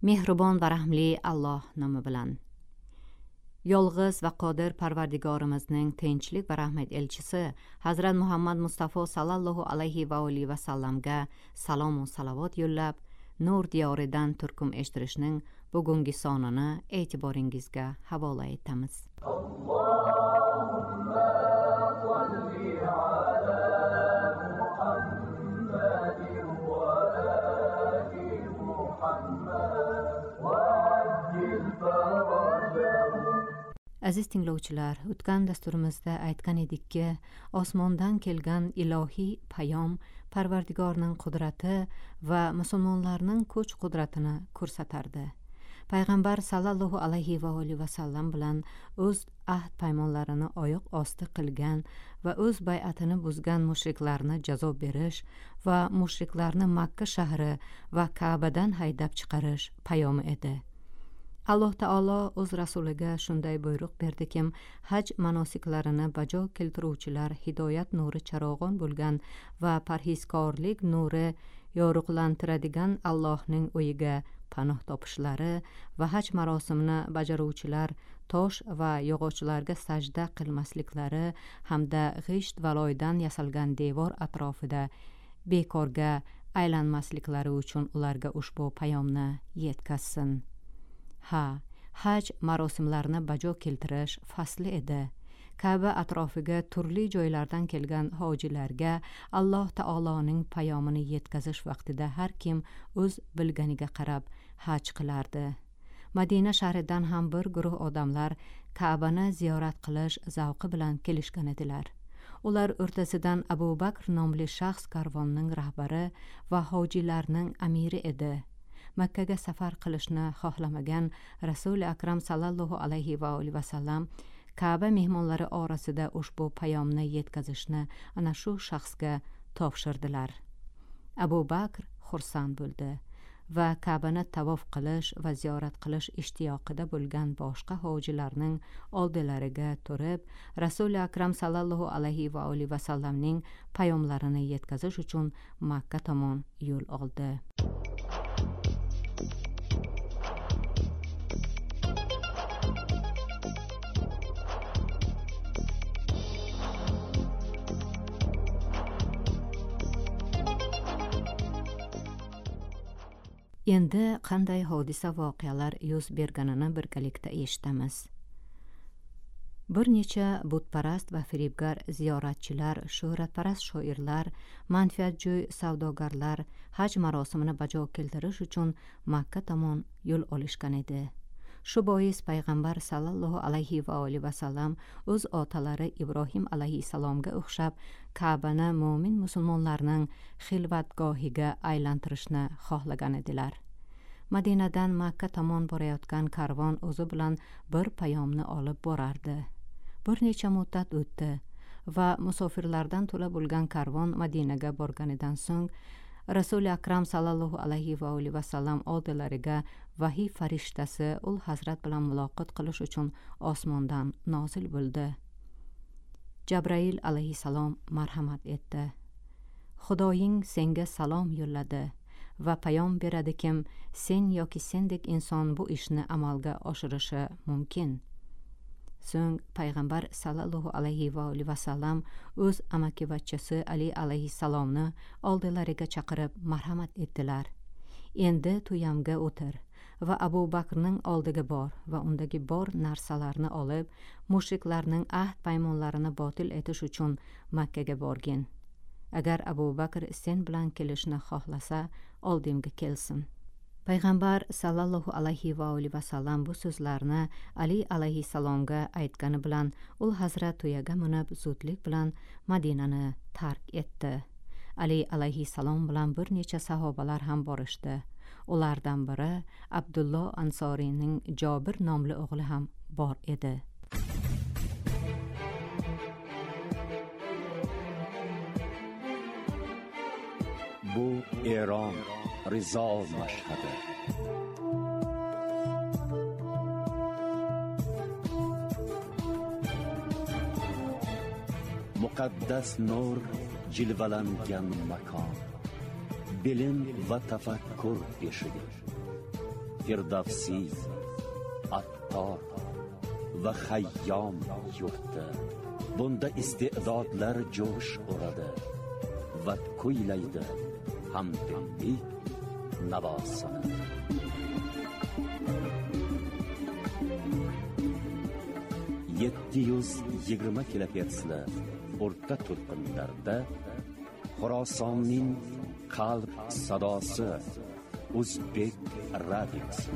mehribon va rahmli Alloh nomi bilan. Yolg'iz va qodir Parvardigorimizning tinchlik va rahmat elchisi Hazrat Muhammad Mustafa sallallohu alayhi va alihi va sallamga salom va salovat yo'llab, nur diyoridan turkum eshittirishning bugungi sonini e'tiboringizga havola etamiz. Aziz tinglovchilar, o'tgan dasturimizda aytgan edikki, osmondan kelgan ilohiy payom Parvardigorning qudrati va musulmonlarning kuch qudratini ko'rsatardi. Payg'ambar sallallohu alayhi va alihi va sallam bilan o'z ahd paymonlarini oyoq osti qilgan va o'z bay'atini buzgan mushriklarni jazo berish va mushriklarni Makka shahri va Ka'badan haydab chiqarish payomi edi. Alloh taolo o'z rasuliga shunday buyruq berdiki, haj manosiklarini bajo keltiruvchilar hidoyat nuri charog'on bo'lgan va parhezkorlik nuri yorug'lantiradigan Allohning uyiga panoh topishlari va haj marosimini bajaruvchilar tosh va yog'ochlarga sajda qilmasliklari hamda g'isht va loydan yasalgan devor atrofida bekorga aylanmasliklari uchun ularga ushbu payomni yetkazsin. Haj marosimlarini bajo keltirish fasli edi. Ka'ba atrofiga turli joylardan kelgan hojilarga Alloh taoloning payomini yetkazish vaqtida har kim o'z bilganiga qarab haj qilardi. Madina shahridan ham bir guruh odamlar Ka'bani ziyorat qilish zavqi bilan kelishgan edilar. Ular o'rtasidan Abu Bakr nomli shaxs karvonning rahbari va hojilarning amiri edi. Makkaga safar qilishni xohlamagan Rasuli Akram sallallohu alayhi va alihi va sallam Ka'ba mehmonlari orasida ushbu payomni yetkazishni ana shu shaxsga topshirdilar. Abu Bakr xursand bo'ldi va Ka'bani tavof qilish va ziyorat qilish ishtiyoqida bo'lgan boshqa hojilarning oldilariga turib, Rasuli Akram sallallohu alayhi va alihi va sallamning payomlarini yetkazish uchun Makka tomon yo'l oldi. Endi qanday hodisa voqealar yuz berganini birgalikda eshitamiz. Bir necha butparast va firibgar ziyoratchilar, shuhratparast shoirlar, manfaatjo'y savdogarlar haj marosimini bajo keltirish uchun Makka tomon yo'l olishgan edi. Shu bois payg'ambar sallallohu alayhi va alihi va sallam o'z otalari Ibrohim alayhissalomga o'xshab Ka'bani mo'min musulmonlarning xilvatgohiga aylantirishni xohlagan edilar. Madinadan Makka tomon borayotgan karvon o'zi bilan bir payomni olib borardi. Bir necha muddat o'tdi va musofirlardan to'la bo'lgan karvon Madinaga borganidan so'ng Rasuli Akram sallallohu alayhi va alihi va sallam oldilariga vahiy farishtasi ul Hazrat bilan muloqot qilish uchun osmondan nozil bo'ldi. Jabrail alayhissalom marhamat etdi. Xudoying senga salom yo'lladi va payom beradikim, sen yoki sendek inson bu ishni amalga oshirishi mumkin. So'ng payg'ambar sallallohu alayhi va alihi va sallam o'z amakivachchasi Ali alayhissalomni oldilariga chaqirib marhamat etdilar. Endi tuyamga o'tir va Abu Bakrning oldiga bor va undagi bor narsalarni olib, mushriklarning ahd paymonlarini botil etish uchun Makkaga borgin. Agar Abu Bakr sen bilan kelishni xohlasa, oldimga kelsin. Payg'ambar sallallohu alayhi va alihi va sallam bu so'zlarni Ali alayhissalomga aytgani bilan ul Hazrat tuyaga minib zudlik bilan Madinani tark etdi. Ali alayhissalom bilan bir necha sahobalar ham borishdi. Ulardan biri Abdulloh Ansoriyning Jobir nomli o'g'li ham bor edi. Bu Eron Rizo mashhadi. Muqaddas nur jilvalangan makon, bilim va tafakkur eshigi. firdavsi, attor va xayyom yurti. Bunda iste'dodlar jo'sh uradi va kuylaydi hamdillik navosini. 720 kilohertzli o'rta to'lqinlarda Xorasonning qalb sadosi O'zbek radiosi.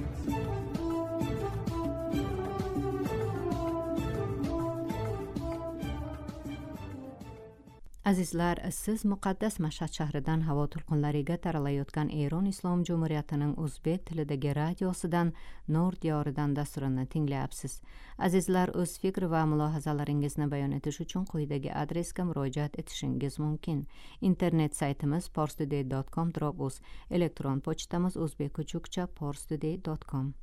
Azizlar, siz muqaddas Mashhad shahridan havo to'lqinlariga taralayotgan Eron Islom Jumhuriyatining o'zbek tilidagi radiosidan Nur diyoridan dasturini tinglayapsiz. Azizlar, o'z fikr va mulohazalaringizni bayon etish uchun quyidagi adresga murojaat etishingiz mumkin. Internet saytimiz parstoday.com/uz, elektron pochtamiz o'zbekkuchukcha@parstoday.com.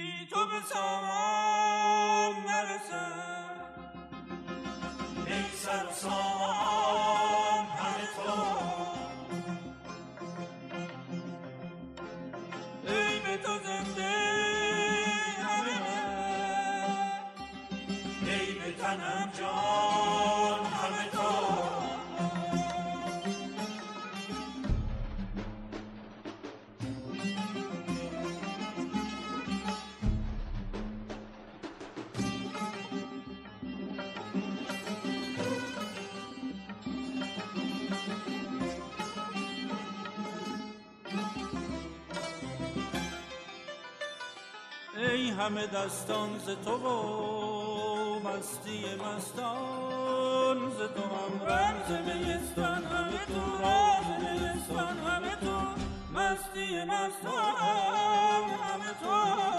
ای همه دستان ز تو و مستی مستان ز تو، هم رمز میستان همه تو، راز میستان همه تو، مستی مستان همه تو.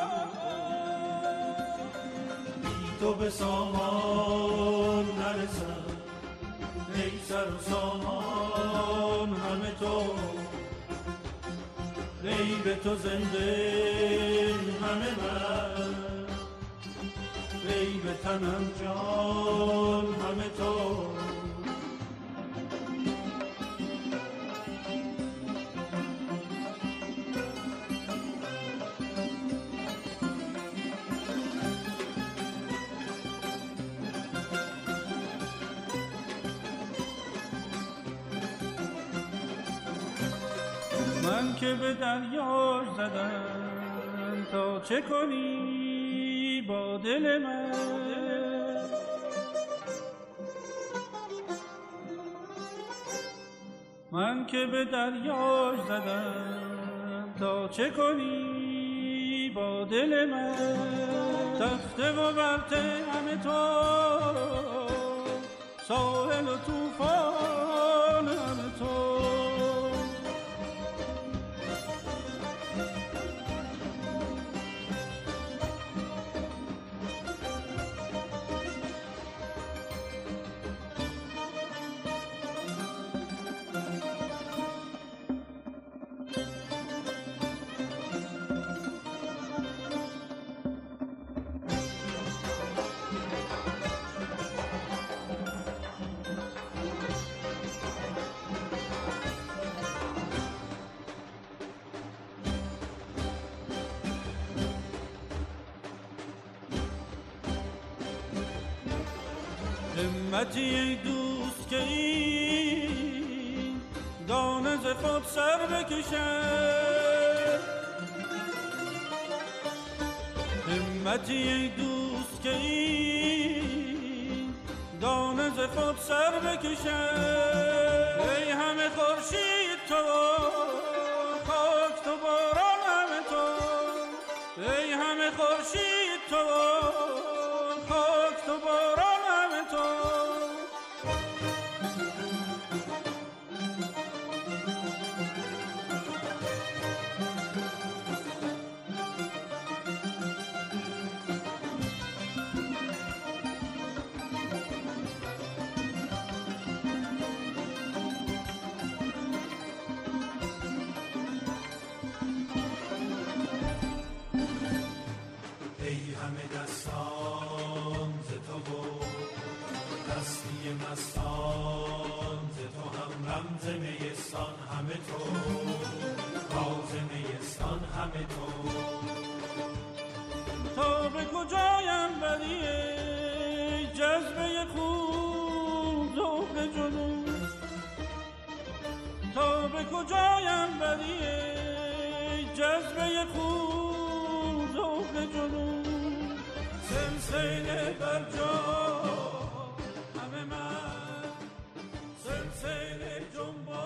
بی تو به سامان نرسم، ای سر و سامان همه تو، ای به تو زنده همه من، ای به تنم جان همه تو. من که به دریاش زدم تا چه کنی با دل من، من که به دریاش زدم تا چه کنی با دل من. تخته و برته همه تو، ساحل و طوفان همه تو. همتی ای دوست که این دانه ز خود سر بکشد، همتی ای دوست که این دانه ز خود سر بکشد. ای همه خورشید تو، خاک تو، باران همه تو، ای همه خورشید تو، خاک تو، باران همه تو. به کجایم بری جذبه خوب ذوق جنون تا به کجایم بری جذبه خوب ذوق جنون سلسله بر جا همه من سلسله جنبا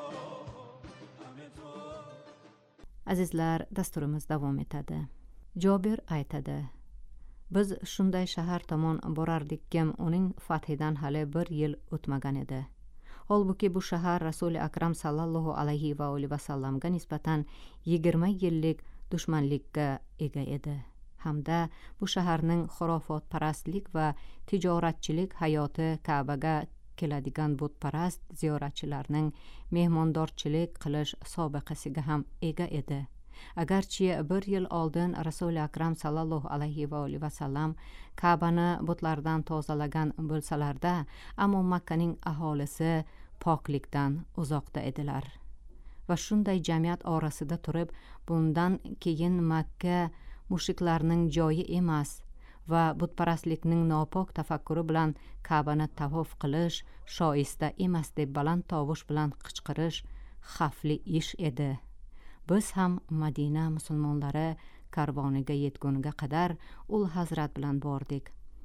همه تو. Azizlar, dasturimiz davom etadi. Jobir aytadi: Biz shunday shahar tomon borardikkim, uning fathidan hali 1 yil o'tmagan edi. Holbuki bu shahar Rasuli Akram sallallohu alayhi va alihi vasallamga nisbatan 20 yillik dushmanlikka ega edi. Hamda bu shaharning xurofotparastlik va tijoratchilik hayoti Ka'baga keladigan butparast ziyoratchilarning mehmondorchilik qilish sobiqasiga ham ega edi. Agarchi 1 yil oldin Rasuli Akram sallallohu alayhi va alihi vasallam Ka'bani butlardan tozalagan bo'lsalarda, ammo Makkaning aholisi poklikdan uzoqda edilar. Va shunday jamiyat orasida turib, bundan keyin Makka mushriklarning joyi emas va butparastlikning nopok tafakkuri bilan Ka'bani tavof qilish shoista emas deb baland tovush bilan qichqirish xavfli ish edi. Biz ham Madina musulmonlari karvoniga yetguniga qadar ul hazrat bilan bordik.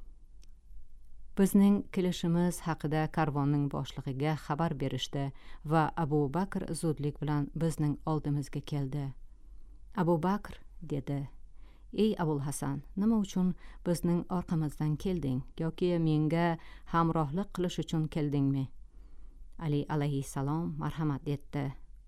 Bizning kelishimiz haqida karvonning boshlig'iga xabar berishdi va Abu Bakr zudlik bilan bizning oldimizga keldi. Abu Bakr dedi: Ey Abul Hasan, nima uchun bizning orqamizdan kelding yoki menga hamrohlik qilish uchun keldingmi? Ali alayhissalom marhamat etdi.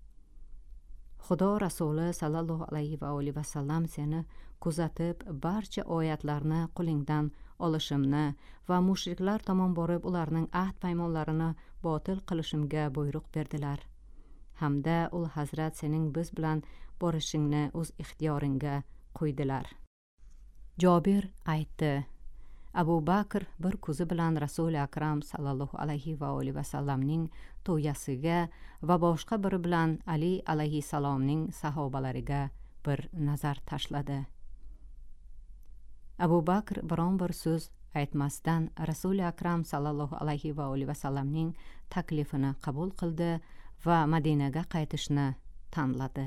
Xudo rasuli sallallohu alayhi va alihi vasallam seni kuzatib, barcha oyatlarni qo'lingdan olishimni va mushriklar tomon borib ularning ahd paymonlarini botil qilishimga buyruq berdilar. Hamda ul hazrat sening biz bilan borishingni o'z ixtiyoringga qo'ydilar. Jobir aytdi: Abu Bakr bir ko'zi bilan Rasuli Akram sallallohu alayhi va alihi vasallamning to'yasiga va boshqa biri bilan Ali alayhissalomning sahobalariga bir nazar tashladi. Abu Bakr biron bir so'z aytmasdan Rasuli Akram sallallohu alayhi va alihi vasallamning taklifini qabul qildi va Madinaga qaytishni tanladi.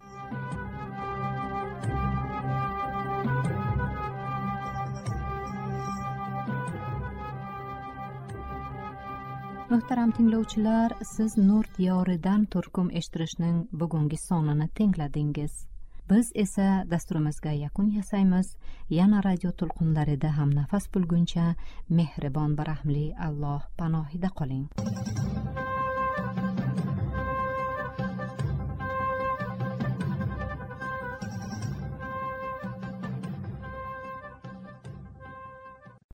Muhtaram tinglovchilar, siz Nur diyoridan turkum eshittirishning bugungi sonini tingladingiz. Biz esa dasturimizga yakun yasaymiz. Yana radio to'lqinlarida ham nafas bo'lguncha mehribon va rahmli Alloh panohida qoling.